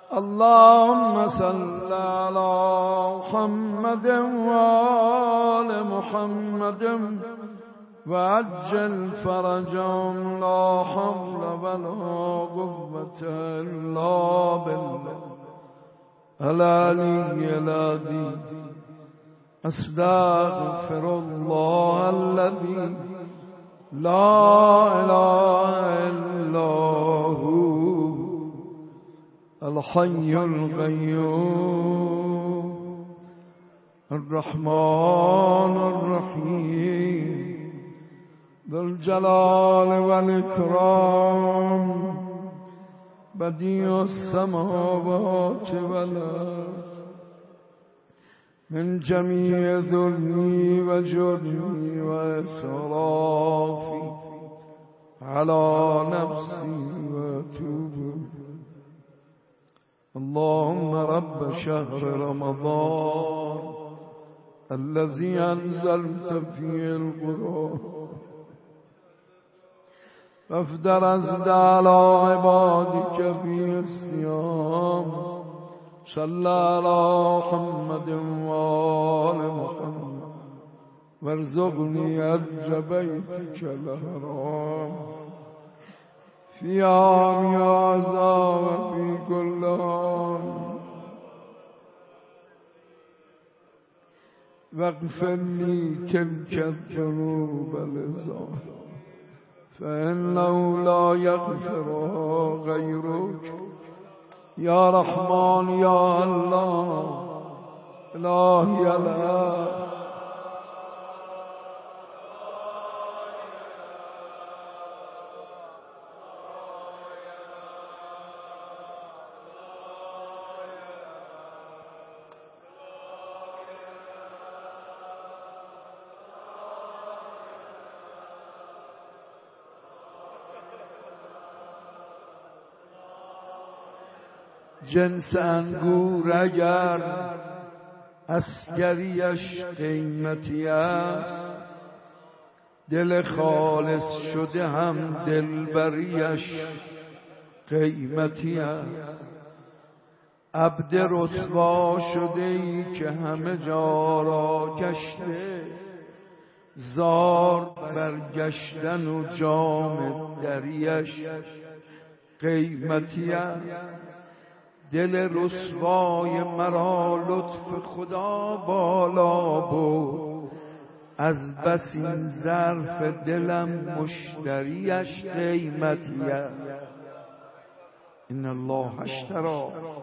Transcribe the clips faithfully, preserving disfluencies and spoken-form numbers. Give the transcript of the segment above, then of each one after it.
اللهم صل على محمد وآل محمد وعجل فرجهم لا حول ولا قوة إلا بالله العلي العظيم. أستغفر الله الذي لا إله إلا هو الحي القيوم الرحمن الرحيم ذو الجلال والإكرام بديع السماوات والأرض من جميع ظلمي وجرمي وإسرافي على نفسي وأتوب. اللهم رب شهر رمضان الذي أنزلت فيه القرآن فافدر ازد على عبادك في الصيام صلى على محمد وآل محمد وارزقني أجر بيتك الحرام في عام هذا وفي كل عام واغفر لي تلك الذنوب الظاهرة فإنه لا يغفرها غيرك يا رحمن يا الله إلهي الله. جنس انگور اگر اسگریش قیمتی است دل خالص شده هم دلبریش قیمتی است. عبد رسوا شده ای که همه جا را گشته زار برگشتن و جام دریش قیمتی است. دل رسوای مرا لطف خدا بالا بود از بس این ظرف دلم مشتریش قیمتی است. ان الله اشتری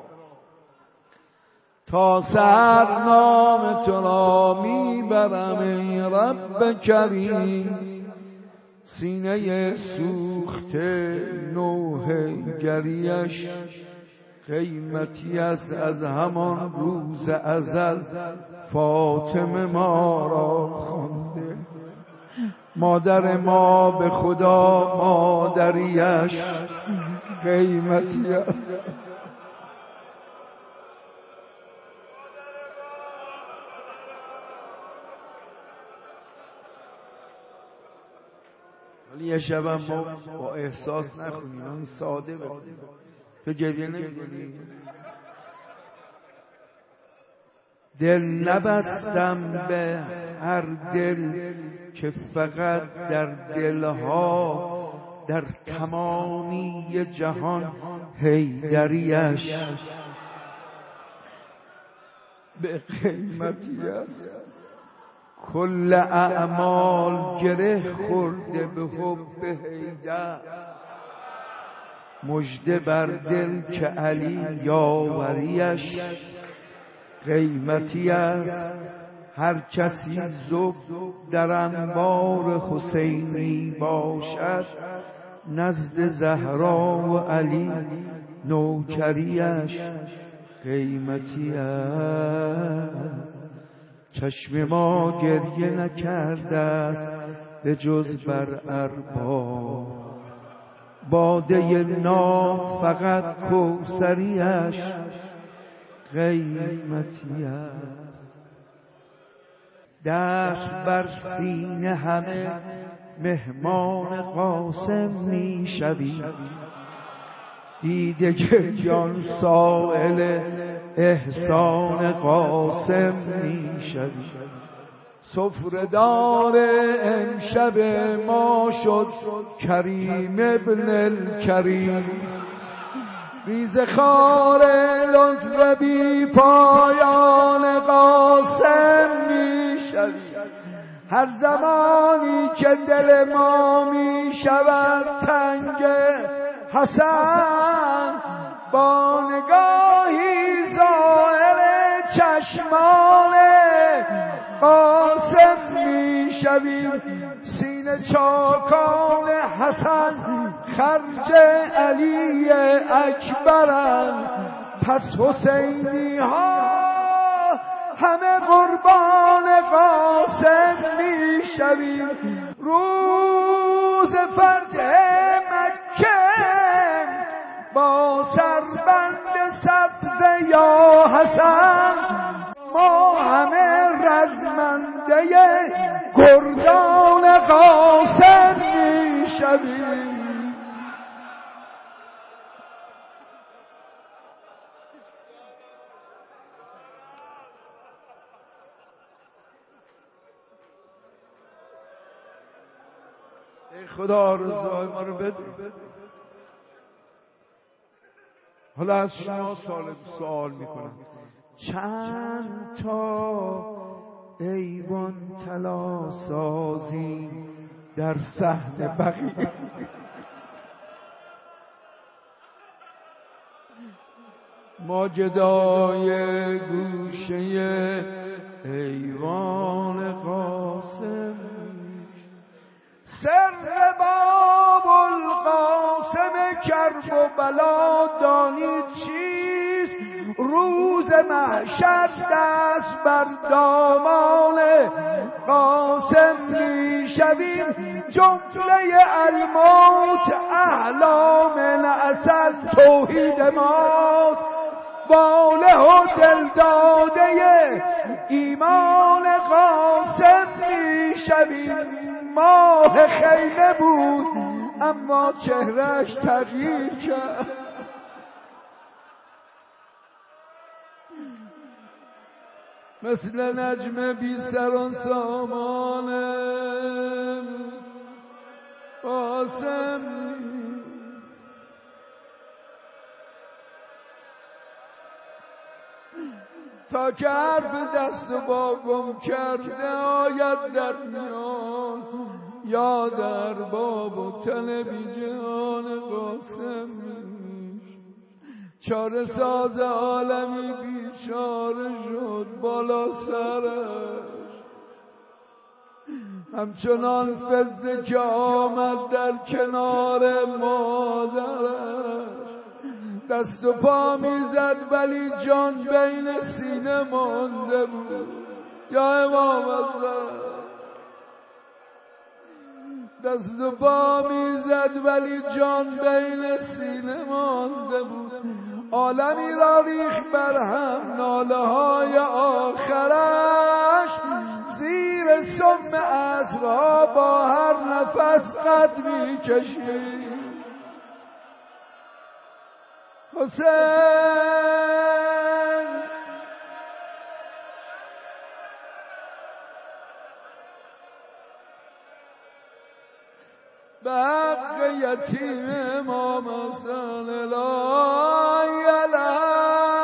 تا سحر نام تو را میبرم ای رب کریم سینه سوخته نوحه گریش قیمتی است. از همان روز ازل فاطمه ما را خوانده مادر ما به خدا مادریش قیمتی است. ولی یه شبم ما با احساس نخونیم ساده بخونیم تو گریه نمی‌کنی. دل نبستم به هر دل که فقط در دلها در تمامی جهان حیدریش به قیمتی است. کل اعمال گره خورده به حب حیدر مژده بر دل که علی یاوریش قیمتی است. هر کسی زب در انبار حسینی باشد نزد زهرا و علی نوکریش قیمتی است. چشم ما گریه نکرده است به جز بر ارباب باده ناب فقط کوثریش قیمتی است. دست بر سینه همه مهمان قاسم می شوی دیده گریان سائل احسان قاسم میشوی. سفره‌دار امشب ما شد کریم ابن الکریم، ریزخوار لطف بی پایان قاسم میشوی. هر زمانی که دل ما می شود تنگ حسن، با نگاهی زائر چشمان قاسم می شویم. سینه چاکان حسن خرج علی اکبرند، پس حسینی ها همه قربان قاسم می شویم. روز فتح مکه با سربند سبز یا حسن، ما همه رزمنده گردان قاسم می شویم. ای خدا رضای ما رو بده. حالا از شما سوال سوال میکنم، چند تا ایوان طلا سازی در صحن بقیه؟ ماجدای گوشه ایوان قاسم، سر باب القاسم کرب و بلا دانید چیست؟ روز محشر دست بر دامان قاسم می شویم. جمله الموت احلا من اصل توحید ماست، واله و دلداده ایمان قاسم می شویم. ماه خیمه بود اما چهرش تغییر کرد، مثل نجم بی سر سامان قاسم. تا که حرف دست با گم کرده آید در میان، یا در باب و طلبی جهان قاسم. چاره ساز عالمی بیچاره شد بالا سرش، همچنان فزه که آمد در کنار مادرش. دست و پا میزد ولی جان بین سینه مانده بود. یا امام حسن، دست و پا میزد ولی جان بین سینه مانده بود. عالمی را ریخ بر هم ناله های آخرش، زیر سم عصرها با هر نفس قد می کشید. حسین به حق یتیم امام حسن الهی علیه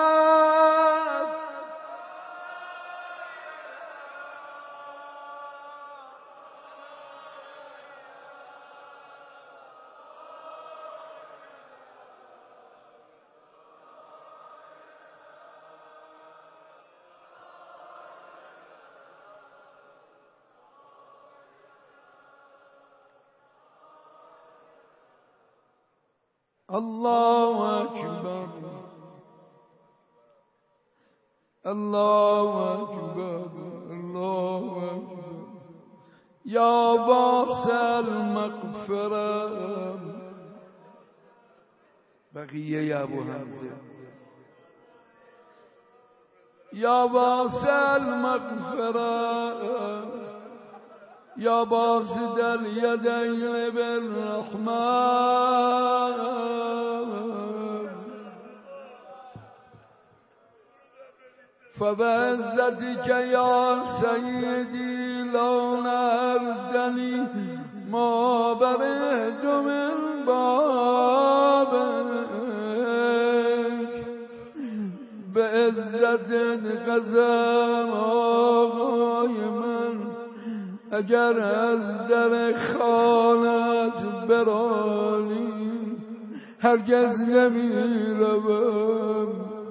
الله اکبر الله اکبر الله اکبر. یا واسع المغفرة. بقیه یا ابو حمزه. یا واسع المغفرة یا باسط الیدین بالرحمن. فبعزتك یا سیدی لا نردنی ما برهت من بابک به عزت قسم آقای من اگر از در خانت برانی هرگز نمی روم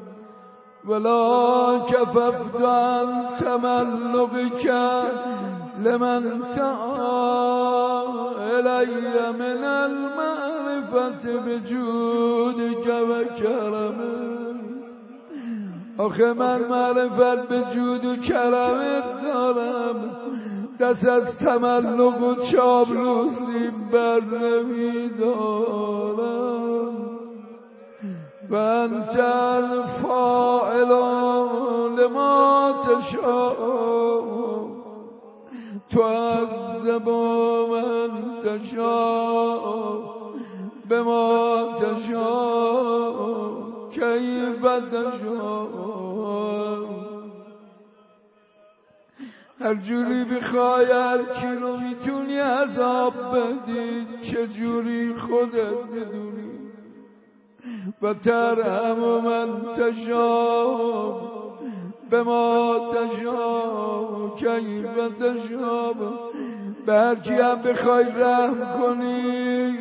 ولا کففت عن تملقک لمن تعا الی من المعرفت بجودک و کرمک آخه من معرفت به جود و کرمت دارم دست از تملق و چابلوسی بر نمی دارم و انت الفاعل لما تشاء تعذب من تشاء بما تشاء کیف تشاء هر جوری بخوای هر کی رو میتونی عذاب بدی چجوری خودت میدونی و ترحم من تشاء بما تشاء کیف تشاء به هر کی هم بخوای رحم کنی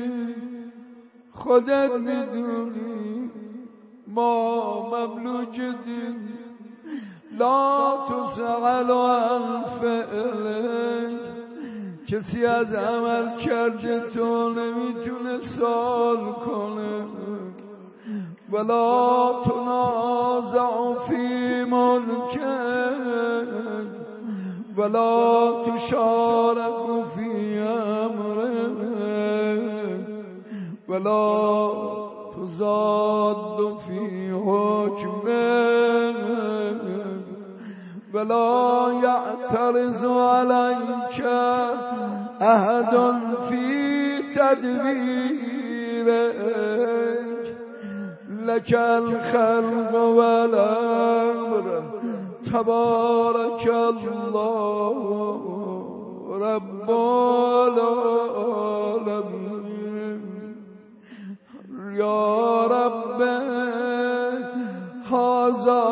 خودت میدونی ما مملوکتیم لا تسأل عن فعلک کسی از عمل کرده تو نمیتونه سوال کنه ولا تنازع فی منکر ولا تشارك فی امرک ولا تزاد فی حکمک ولا يعترض عليك أحد في تدبيرك لك الخلق والأمر تبارك الله رب العالمين يا رب هذا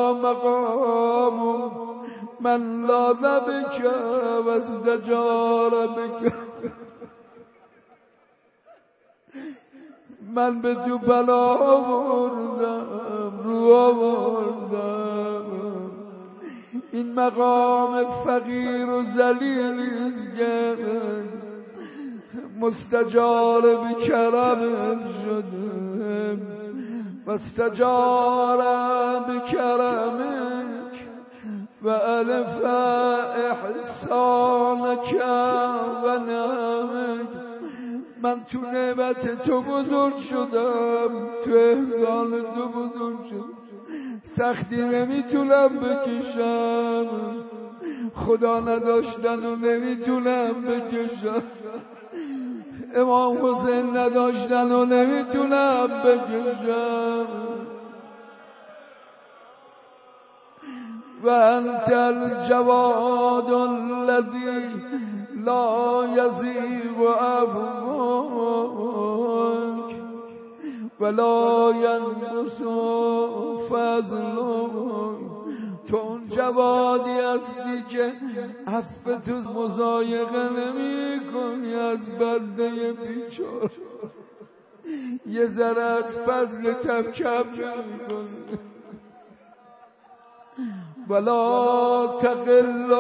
مقام من لاذ بك واستجار بك من به تو بلا آوردم رو آوردم این مقام فقیر و ذلیلیست که مستجار به کرم شدم واستجار بكرمك وألف إحسانك ونعمك من تو نعمت تو بزرگ شدم تو احسان تو بزرگ شدم سختی نمیتونم بکشم خدا نداشتن و نمیتونم بکشم امام حسین نداشتن و نمیتونم بکشم و انت الجواد الذی لا یزیغ عفوک ولا ینقص فضلک تو اون جوادی هستی که عفو تو مضایقه نمی کنی از بنده بیچاره یه ذره از فضل تب کم نمی کنی ولا تقل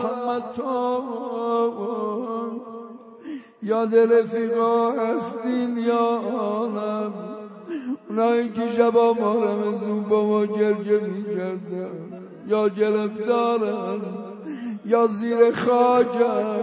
رحمتون یاد رفیقا هستین یا عالم اونایی که شبا ما رمزون با ما گرگه می کردن یا گرفتارن یا زیر خاکن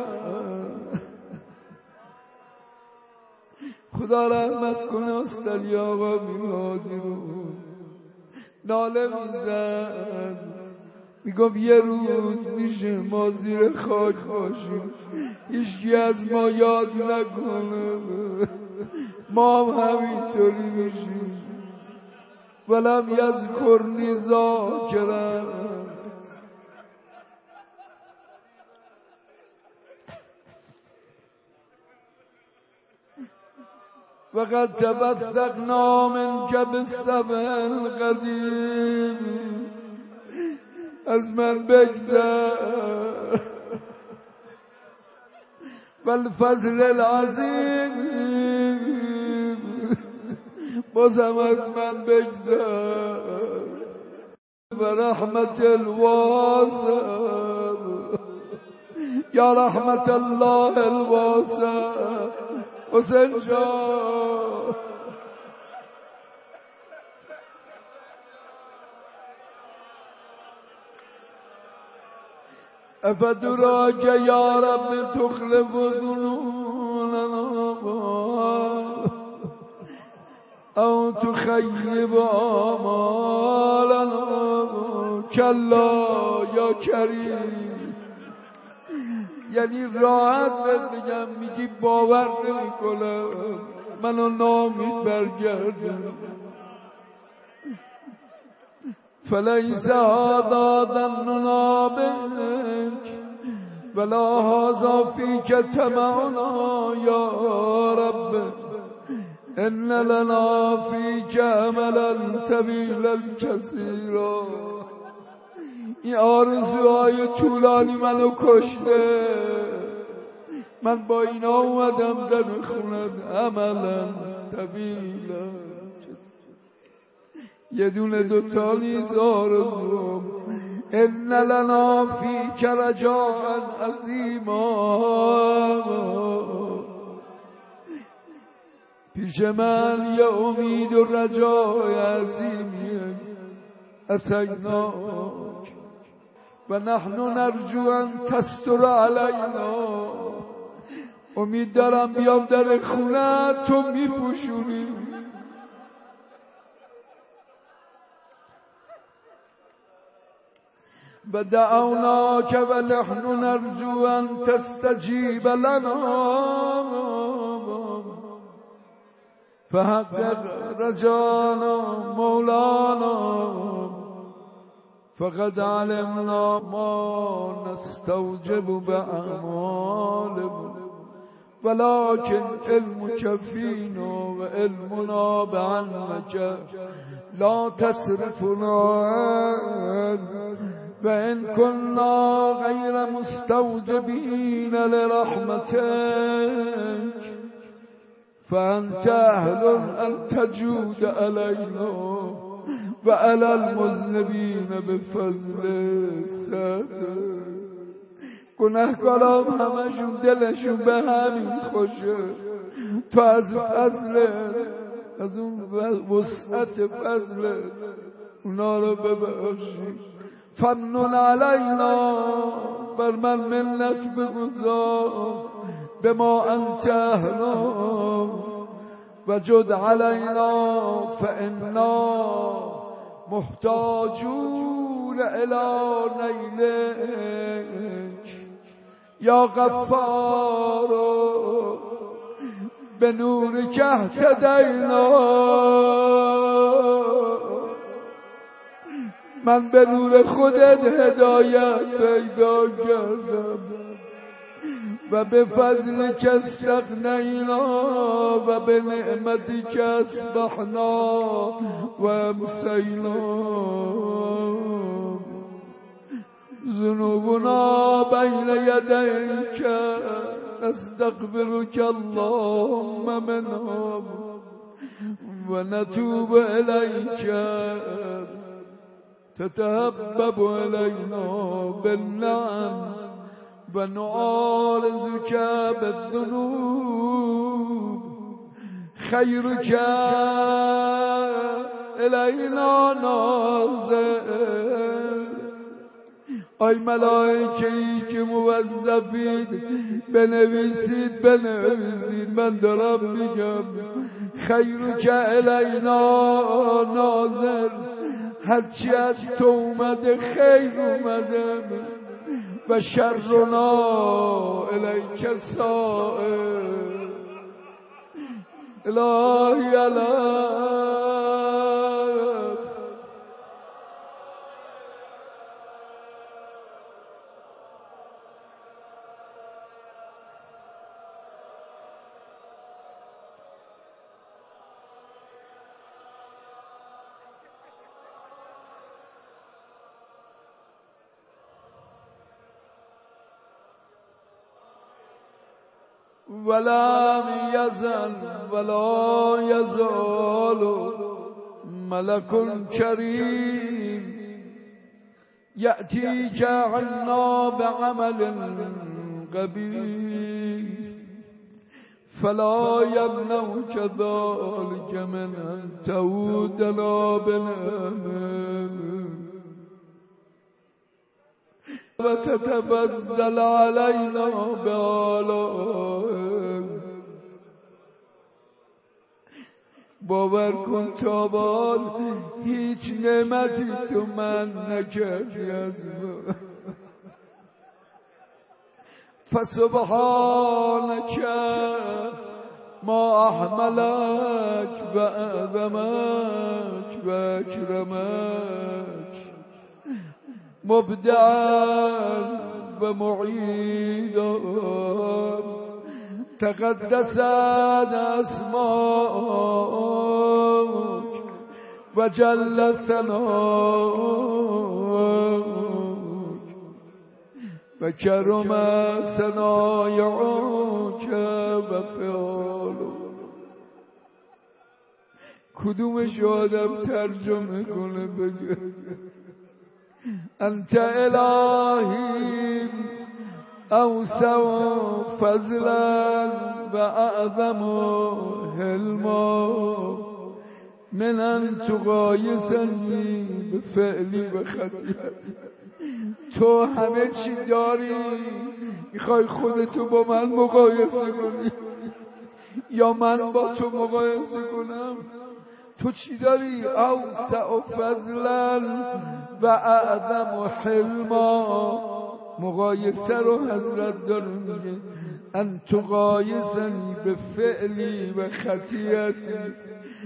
خدا رحمت کنه استالی آقا میمادی رو ناله میزد میگم یه روز میشه ما زیر خاک باشیم هیچکی از ما یاد نکنه ما هم همینطوری میشیم ولم یذکرنی ذاکرا وقد تبثقنا منك بالسبع القدیم. از من بگذر والفضل العظیم، بازم از من بگذر و رحمت الواسع، یا رحمت الله الواسع. حسین جان افدراک یا رب تخلف ظنوننا او تخیب آمالنا. کلا یا کریم، یعنی راحت بگم میگی باور نمی کنم منو نامید برگردم. فلیس هذا ظننا بک ولا هذا فیک طمعنا یا رب، ان لنا فیک عملا طویلا کثیرا. این آرزوهای طولانی منو کشته، من با اینا اومدم در خونت عملا طویلا. یه دونه دوتا نیز آرزو. ان لنا فیک رجاء عظیما، پیش من یه امید و رجای عظیمیه. اسیناک و نحن نرجو ان تستر علینا، امید دارم بیام در خونه تو میپوشونی. و دعوناک و نحن نرجو ان تستجیب لنا، فحقق رجانا مولانا، فقد علمنا ما نستوجب بأعمال، ولكن علمك فينا وعلمنا بعنك لا تصرفنا عنه، وإن كنا غير مستوجبين لرحمتك فأنت أهل أن تجود علينا وعلى المذنبين بفضل ستر. گناهکارام همشون دلشون به همین خوشه، تو از فضل، از اون وسعت فضل اونا رو ببخشی. فمنون علینا، بر من منت بگذار، به ما انت اهلا و جد علینا فانا محتاجون الی نیلک. یا غفار به نور که اهتدینا، من به نور خودت هدایت پیدا کردم و به فضل که استغنینا و به نعمتی که اصبحنا و امسینا. ذنوبنا بین یدیک نستغفرک اللهم منها و نتوب الیک تتحبب الینا بالنعم و نعارضک بالذنوب. خیرک الینا نازل. آی ملائکه‌ای که موظفید بنویسید بنویسید، من دارم میگم خیرک الینا نازل. هرچی از تو اومده خیر اومده و شرنا الیک سائر. الهی علی ولم یزل ولا یزال ملک کریم یأتیک عنا بعمل قبیح فلا یمنعک ذلک من ان تعودنا بالامل و تتفضل علینا بآلائک. باور کن تابال هیچ نعمتی تو من نکردی از ما. فسبحانک ما احملک و اعظمک و اکرمک مبدعا و معیدا تقدست اسماءک و جل ثناءک و کرم صنایعک و فعالک. کدومش آدم ترجمه کنه بگه انت الهی اوسع فضلا و اعظم حلما من ان تقایسنی بفعلی و خطیئتی. تو همه چی داری، میخوای خودتو با من مقایسه کنی یا من با تو مقایسه کنم؟ تو چی داری؟ اوسع فضلا و اعظم حلما. مقایسه رو حضرت داره میگه ان تقایسنی به فعلی و خطیئتی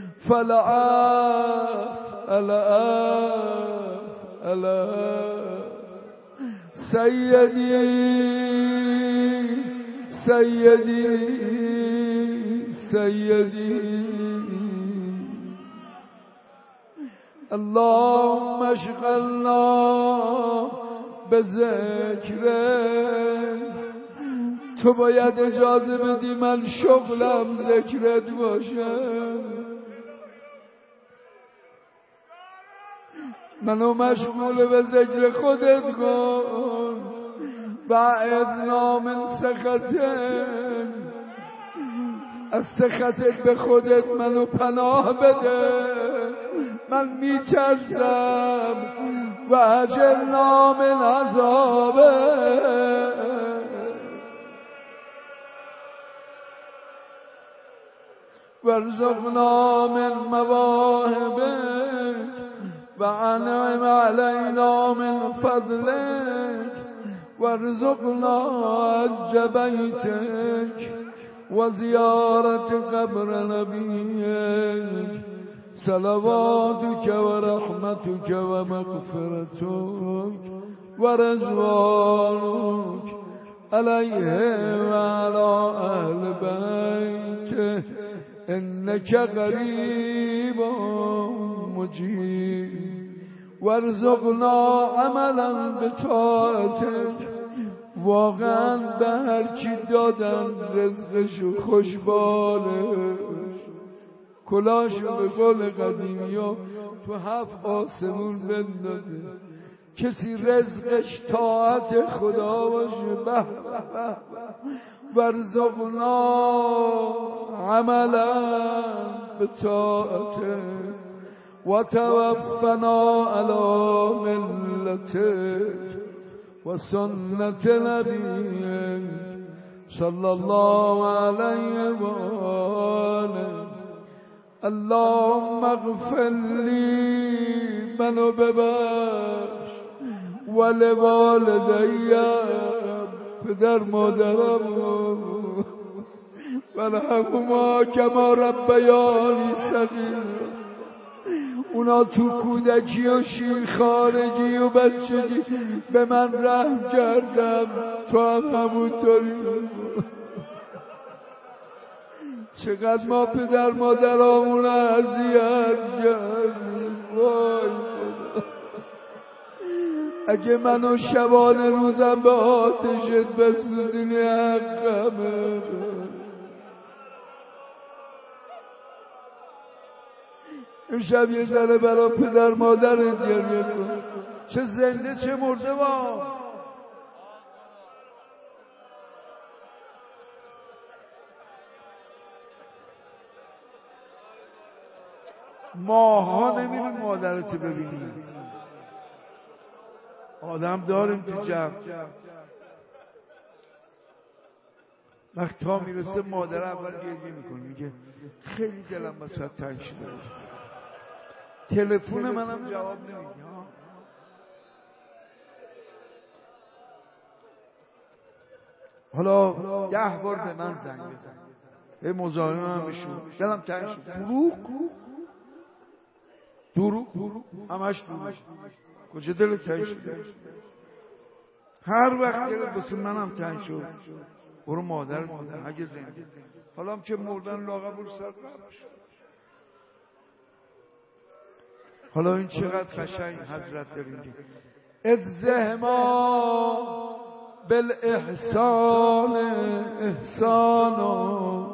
فلعف العف العف سیدی سیدی سیدی اللهم اشغلنا به ذکرت. تو باید اجازه بدی من شغلم ذکرت باشه. منو مشغول به ذکر خودت کن. بعدنا من سخطت. از سخطت به خودت منو پناه بده. من میترسم و اجلنا من عذابه. وارزقنا من مواهبك و انعم علینا من فضلك وارزقنا حج بیتك و زیارت قبر نبیك صلواتك و رحمتك و مغفرتك و رضوانك علیه و علی اهل بیته انك قریب مجیب. وارزقنا عملا بطاعتك. واقعا به هر کی دادن رزقشو خوشباله. کلاشو به قول قدیمی ها تو هفت آسمون بندازه. کسی رزقش طاعت خدا باشه. به به وارزقنا عملا بطاعته و توفنا علی ملتك و سنت نبیك صلی الله علیه و آله. اللهم اغفر لی. منو ببخش. ولوالدی. پدر مادرم ورحمهما کما ربیانی صغیرا. اونا تو کودکی و شیرخوارگی و بچگی به من رحم کردم. تو هم همونطوری. چقدر ما پدر مادرامون اذیت کردیم. وای خدا. اگه منو شبانه روزم به آتشت بسوزونی حقمه. امشب یه ذره برای پدر مادرت گریه کن، چه زنده چه مرده با. ماها نمیریم مادرت ببینیم، آدم داریم تو جمع. وقت تا میرسه مادر اول گریه میکنه، میگه خیلی دلم واسه تنگ شده، تلفن منم جواب نمیده. حالا ده بار به من زنگ بزن، به مزاحم من بشو، دلم تنگ شد. دروغ دروغ همش دروغ. کجا دلت تنگ شده؟ هر وقت دلت واسه منم تنگ شد برو مادر مادر اگه زنده. حالا هم که مردن لاغر برو سر قبرش. حالا این چقدر قشنگ حضرت داریم. اجزهما بالاحسان احسانا،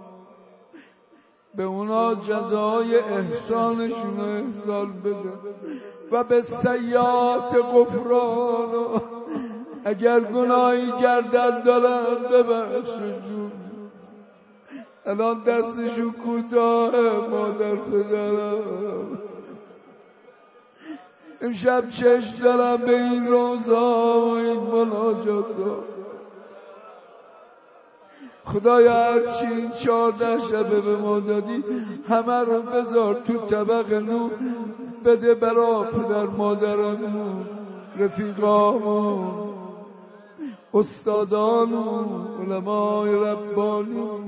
به اونا جزای احسانشون رو احسان بده. و به سیئات غفران، اگر گناهی کردن دارن ببخششون. الان دستشون کوتاه مادر پدرم، امشب چشم دارم به این روزا و این مناجات ها. خدایا هرچی این چهارده شبه به ما دادی همه رو بذار تو طبق نور، بده برا پدر مادرمون، رفیقامون، استادانمون، علمای ربانی.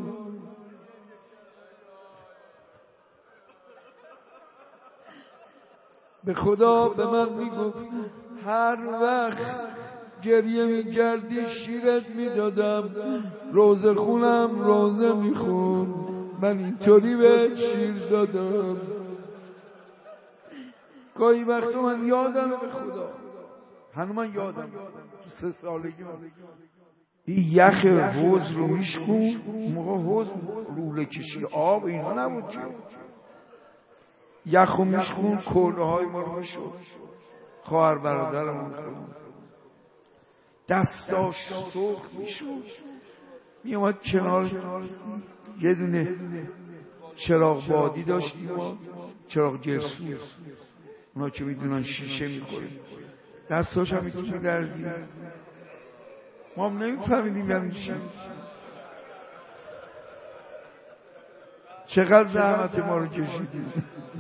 به خدا به من میگفت هر وقت گریه میکردی شیرت میدادم، روزه خونم روزه میخون، من اینطوری به شیر دادم. گاهی وقتا من یادم به خدا، هنوز من یادم تو سه سالگی این یخ حوض رو میشکون، موقع حوض روله کشی آب اینا نبود چه یخ رو میشکون، کله های ما رو میشود. خواهر برادرمون دستاش سرخ میشود، میومد کنار یه دونه چراغ بادی داشتیم ما، چراغ گرسوز، اونا که میدونن شیشه میخوره، دستاش هم میتونی میدرزی. ما هم نمیفهمیدیم یعنی چی. چقدر زحمت ما رو کشیدیم.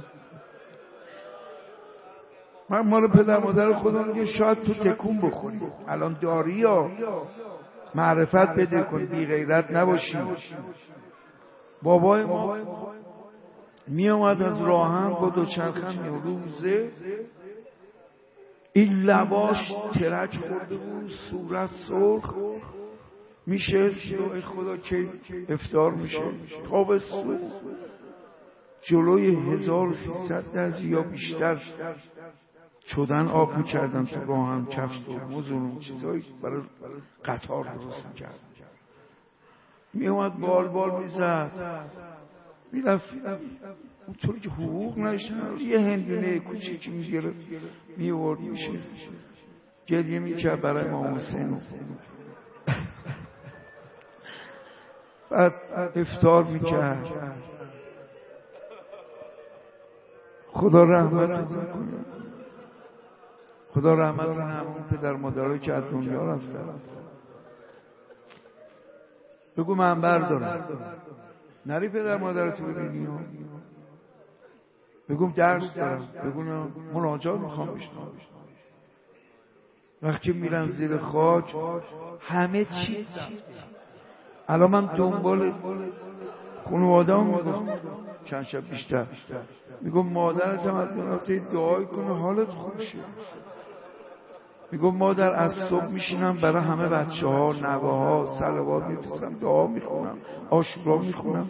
من ما رو پدر مادر خودم میگه شاید تو تکون بخوری، الان داری یا معرفت بده کن، بی غیرت نباشی. بابای ما می اومد از راهن با دوچرخه می روزه، این لباش ترک خورده بود، صورت سرخ میشه. ای خدا که افطار میشه، تابستون جلوی هزار و سیصد درجه یا بیشتر چدن آب میکردن تو راهن، کفش ترمز و چیزایی برای قطار درست میکردن. میومد بال بال میزد، میرفت اونطوری که حقوق نشتن، یه هندونه کوچیکی میگرفت میورد میشه گریه میکرد برای امام حسین. بعد افطار میکرد. خدا رحمت کنه، خدا رحمت کنه همون پدر مادرایی که از دنیا رفتن. بگو من بردارم نری پدر مادرتو ببینی، بگم درس دارم، بگو مناجات میخوام بشنوم. وقتی میرن زیر خاک همه چی. الان من دنبال خانواده هم میگم چند شب بیشتر، میگم مادرت هم از دنیا دعای کنه حالت خوب شه. میگم مادر از صبح میشینم برای همه بچه ها نوه ها صلوات میفرستم، دعا میخونم، عاشورا میخونم،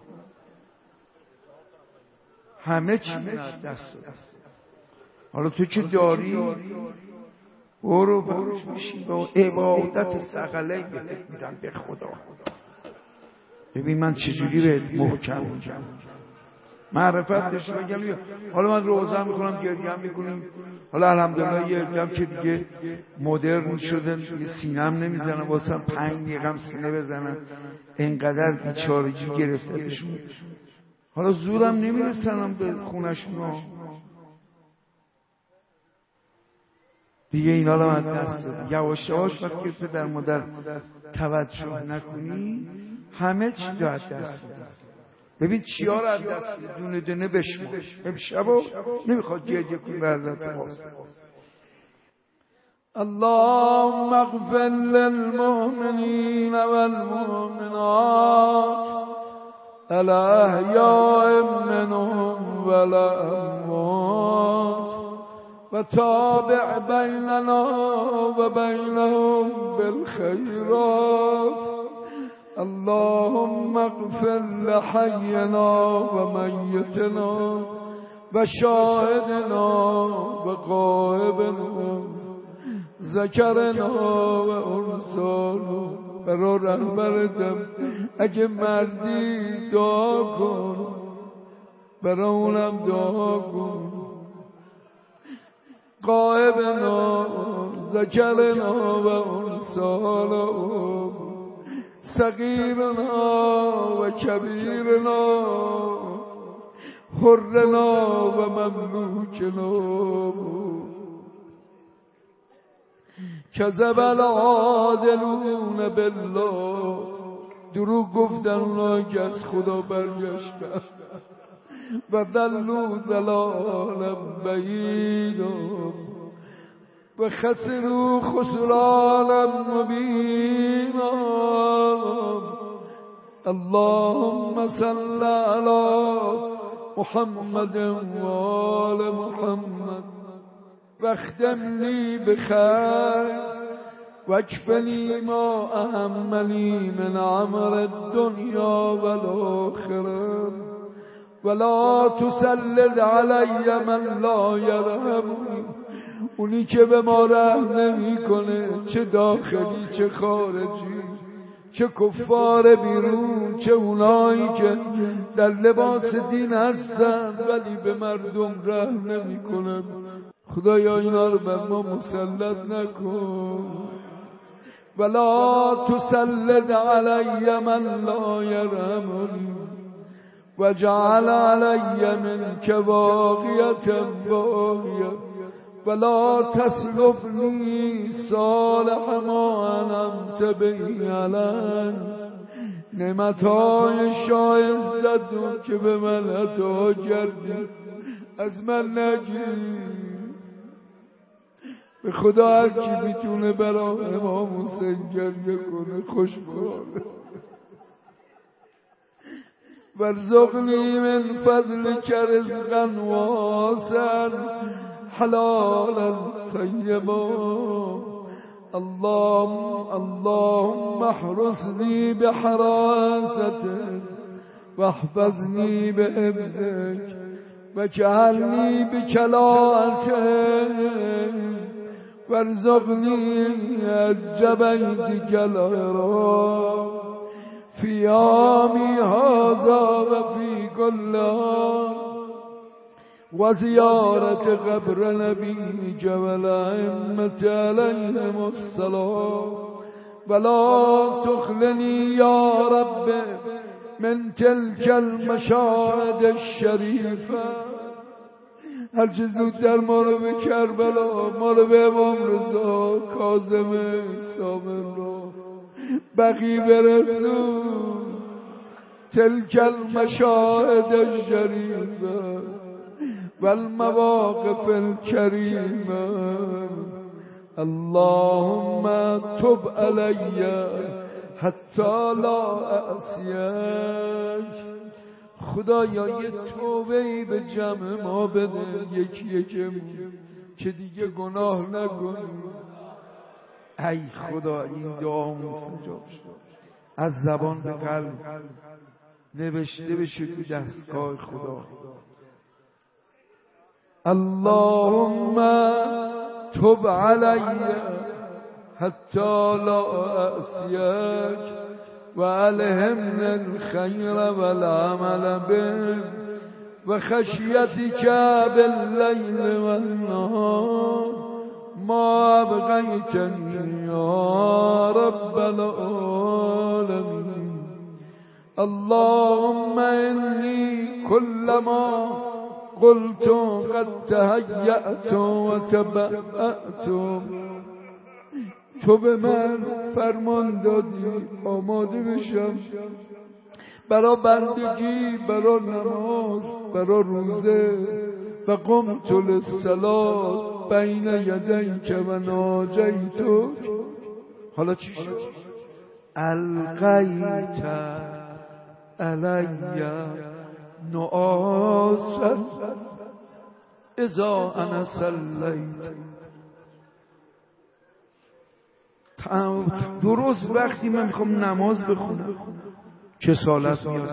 همه چی میاد دست دست. حالا تو که داری برو باش میشین با عبادت ثقله بهت میدم به خدا. ببین من چجوری بهت محکم میگم. معرفت داشته بگم حالا من روزه میکنم گریه هم میکنیم، حالا الحمدلله یه عده‌ام که دیگه مدرن شدن، یه سینه هم نمیزنن واسه پنج دقیقه هم سینه بزنن، اینقدر بیچارگی گرفتهشون، حالا زورم نمیرسنم به خونشون دیگه. اینا رو من دست دادم یواش یواش. وقتی که در مادر توجه نکنی همه چی رو از دست میدی. ببین چیا رو از دست میدی، دونه دونه بشمار. امشبا نمیخواد گریه کنی به حضرت قاسم. اللهم اغفر للمؤمنین والمؤمنات الاحیاء منهم والاموات وتابع بيننا وبينهم بالخيرات. اللهم اغفر لحينا وميتنا وشاهدنا وغائبنا ذکرنا و انثانا. برای رهبرتم اگه مردی دعا کن، برای اونم دعا کن. غائبنا ذکرنا و انثانا صغیرنا و کبیرنا حرنا و مملوکنا. کذب العادلون بالله، دروغ گفتن اونا که از خدا برگشتن و ضلوا ضلالا بعیدا و خسروا خسرانا مبینا. اللهم صل علی محمد و آل محمد واختم لي بخير واكفني ما أهم لي من عمر الدنيا والآخرة ولا تسلط علي من لا يرحمني. اونی که به ما رحم نمی کنه، چه داخلی چه خارجی، چه کفار بیرون چه اونایی که در لباس دین هستن ولی به مردم رحم نمی کنن، خدایا اینا رو بر ما مسلط نکن. ولا تسلط علی من لا یرحمنی وجعل علی منک واقیة باقیة ولا تسلفنی صالح ما انعمت به علی. نعمتهای شایستت که به من عطا کردی از من نگیر. به خدا هر کی میتونه برای امام حسین گریه کنه خوشبخته. وارزقنی من فضلک رزقا واسعا حلالا طیبا. اللهم اللهم احرسني بحراستك واحفظني بحفظك واجعلني بكلاءتك وارزقني الجبيتك العراق في عامي هذا وفي كل عام وزيارة قبر نبيك والأئمة عليهم السلام. ولا تخلني يا رب من تلك المشاهد الشریفه. هر چه زودتر ما رو به کربلا، ما رو به امام رضا کاظم صابر رو بقی برسون. تلك المشاهد الشریفه والمواقف الكريمة. اللهم تب علي حتی لا اعصیک. خدایا یه توبه‌ای به جمع ما بده، یکی یکمون که دیگه گناه نکنیم. ای خدا این دعا مستجاب شد، از زبان به قلب نوشته بشه تو دستگاه خدا. اللهم تب علی حتی لا اعصیک و الهمنا الخیر والعمل به و خشیتک باللیل و النهار ما ابقیتنی یا رب العالمین. اللهم انی کلما قلت قد تهیأت و تبعت. تو به من فرمان دادی آماده بشم برا بندگی، برا نماز، برا روزه. و قمت للصلاة بین یدیک و ناجیتک. حالا چی شد؟ القیت علی نعاسا اذا انا صلیت. درست وقتی من میخوام نماز بخونم کسالت میاد.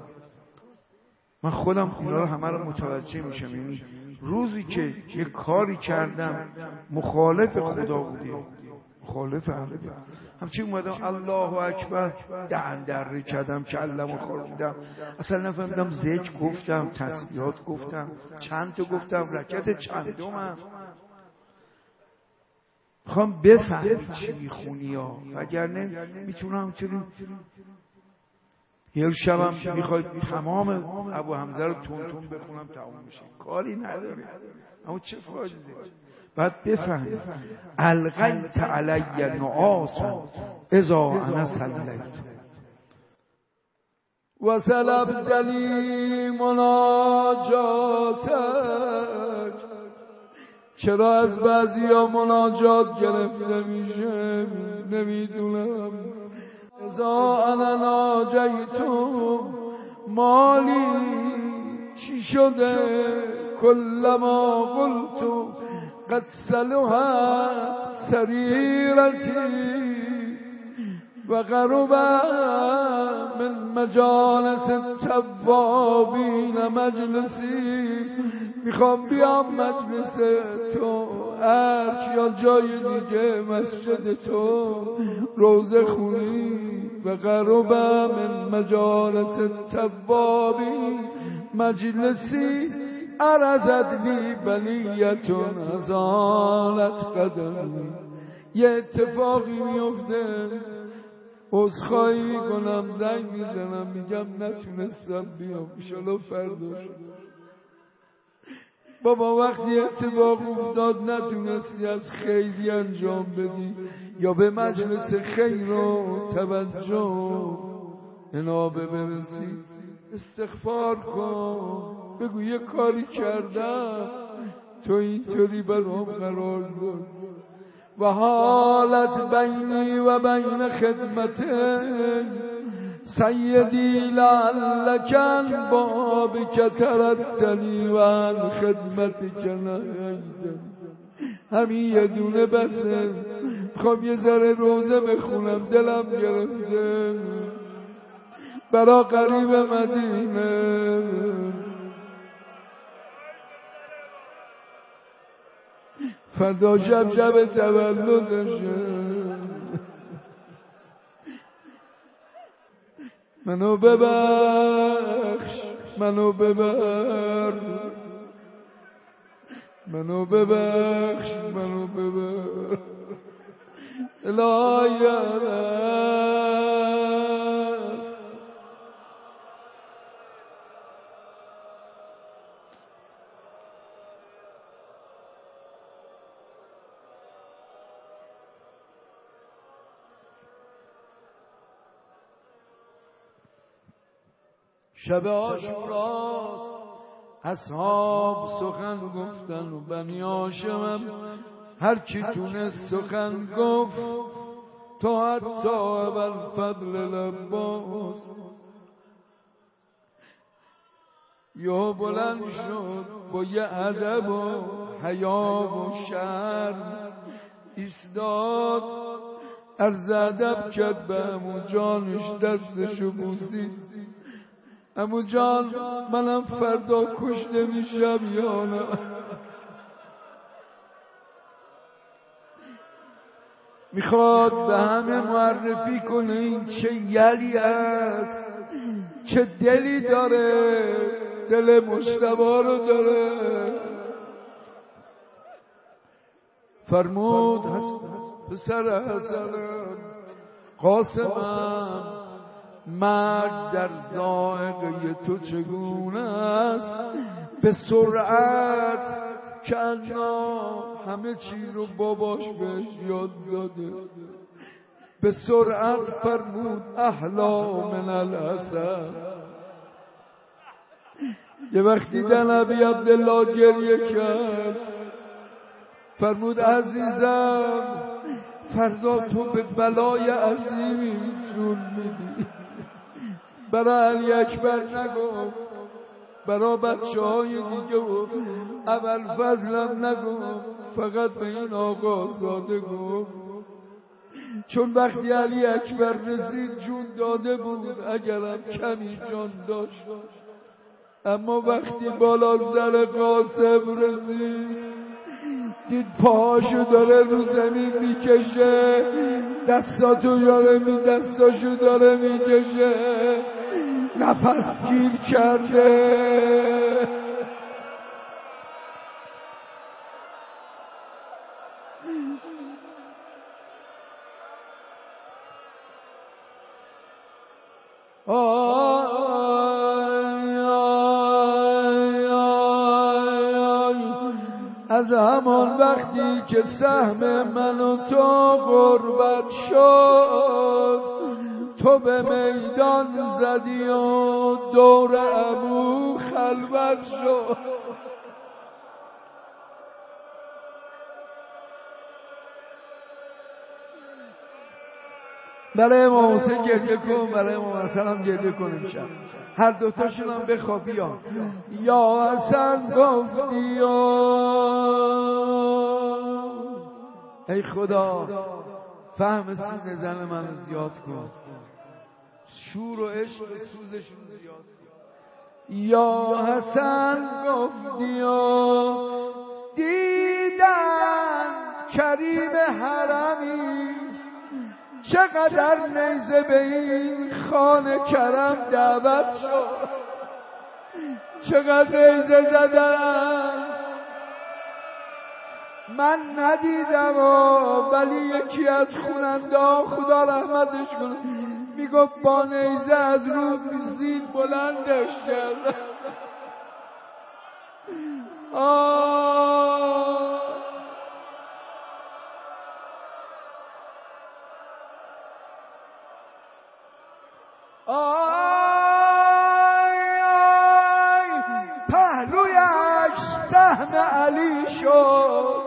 من خودم اینا رو همه رو متوجه میشم. یعنی روزی که یه کاری کردم مخالف خدا بوده، مخالف همه همچی اومدم الله اکبر دهن دره کردم، کلمو خوردم، اصلا نفهمیدم ذکر گفتم، تسبیحات گفتم، چند تا گفتم، رکعت چندمم. میخوام بفهمی چی میخونی ها، وگرنه میتونم همچنین یه شبم میخوای تمام ابو حمزه رو تون تون بخونم تمام میشه، کاری نداره. اما چه فایده؟ باید بفهمی القیت علی نعاسا اذا انا صلیت. و سلبتنی مناجاتک. چرا از بعضیا مناجات گرفته میشه نمیدونم. اذا انا ناجیتو مالی چی شده؟ کلما قلتو قد صلحت سریرتی و قرب من مجالس التوابین مجلسی. میخوام بیام مجلس تو، ارچ یا جای دیگه، مسجد تو، روزه خونی. و قرب من مجالس التوابین مجلسی عرضت لی بلیتون ازالت قدمی. یه اتفاقی میفته، عذرخواهی میکنم، زنگ میزنم میگم نتونستم بیام، انشالله فردا شد. بابا وقتی اتفاق افتاد نتونستی از خیلی انجام بدی یا به مجلس خیر و توجه انابه برسی، استغفار کن، بگو یه کاری کردم تو اینطوری برام قرار داد. و حالت بینی و بین خدمته سیدی لعلکن بابک تردنی و عن خدمتک نهیتنی. همین یه دونه بسه، میخوام یه ذره روزه بخونم، دلم گرفته برا قریب مدینه. فردا شب شب تولدشه، منو ببخش، منو ببر، منو ببخش، منو ببر الهی. شب عاشوراست، اصحاب سخن گفتن و بنی هاشمم هر کی تونست سخن گفت، تا حتی ابوالفضل العباس. یا بلند شد با یه ادب و حیا و شرم ایستاد، عرض ادب کرد به عمو جانش، دستشو بوسید. عمو جان منم فردا کشته میشم یا نه؟ میخواد به همه معرفی کنه این چه یلی است، چه دلی داره، دل مجتبی رو داره. فرمود پسر حسنم قاسمم مرگ در ذائقه تو چگونه است؟ به سرعت که انا همه چی رو باباش بهش یاد داده. به سرعت فرمود احلا من الاسد. یه وقتی دیدن ابی عبدالله گریه کرد فرمود عزیزم فردا تو به بلای عظیمی جون میدی. برای علی اکبر نگفت، برای بچه های دیگه و اول فضلم نگفت، فقط به این آقا زاده گفت. چون وقتی علی اکبر رسید جون داده بود اگرم کمی جان داشت. اما وقتی بالا سر قاسم رسید دید پاهاشو داره رو زمین میکشه، دستاتو داره می دستاشو داره میکشه، نفس گیر کرده. از همان وقتی که سهم من و تو غربت شد تو به میدان زدی و دور ابو خلوت شد. برای امام حسین گریه کن، برای امام حسن هم گریه کن امشب. هر دوتاشون هم بخواب بیا. یا حسن گفتی ای خدا فهم سینه زن منو زیاد کن، شور و عشق سوزشون زیاد کن. یا حسن گفتی دیدن کریم حرمی چقدر نیزه به این خانه کرم دعوت شد، چقدر نیزه زدن من ندیدم ولی یکی از خوننده خدا رحمتش کنه میگفت با نیزه از رو زین بلندش کرد. آه آی آی پهلویش سهم علی شد،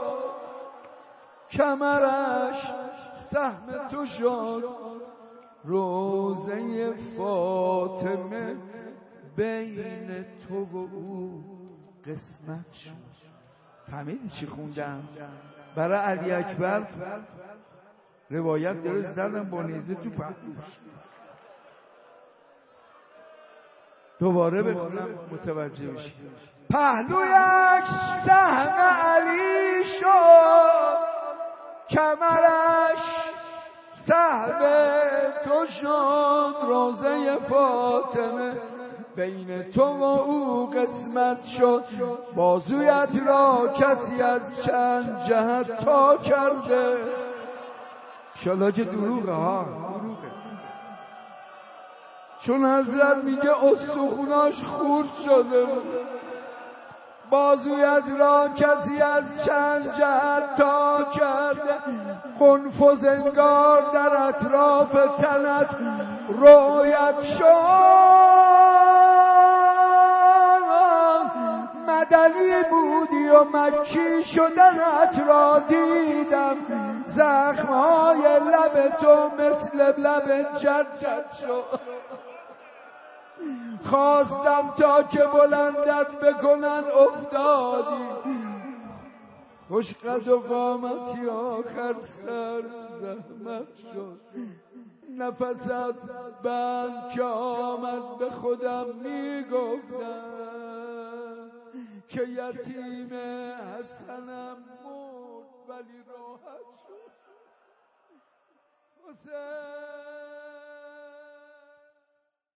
کمرش سهم تو شد، روزه فاطمه بین تو و او قسمت شد. فهمیدی چی خوندم؟ برای علی اکبر روایت داره زدن با نیزه تو پهلوش. دوباره بخونم متوجه بشی. پهلویش سهم علی شد، کمرش سهم تو شد، روزه فاطمه بین تو و او قسمت شد. بازویت را کسی از چند جهت تا کرده. انشالله که دروغه ها، دروغه. چون حضرت میگه استخوناش خورد شده بود. بازویت را کسی از چند جهت تا کرده، قنف و زنگار در اطراف تنت رویت شد. مدنی بودی و مکی شدنت را دیدم، زخمهای لب تو مثل لب جدت شد. خواستم تا که بلندت بکنن افتادی، خوش قد و قامتی آخر سر زحمت شد. نفست بند که آمد به خودم میگفتم که یتیم حسنم مرد ولی راحت شد. حسین